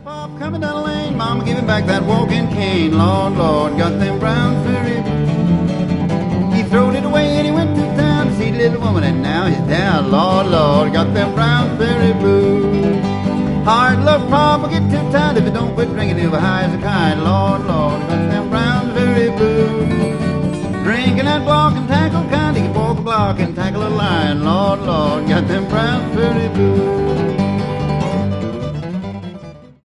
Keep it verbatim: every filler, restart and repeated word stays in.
Pop coming down the lane, Mama give him back that walking cane. Lord, Lord, got them brown furry boots. He throwed it away and he went to town to see the little woman, and now he's down. Lord, Lord, got them brown furry boots. Hard luck, Pop will get too tight if he don't quit drinking. He'll be high as a kite. Lord, Lord, got them brown furry boots. Drinking that block and tackle kind, he can walk a block and tackle a line. Lord, Lord, got them brown furry boots.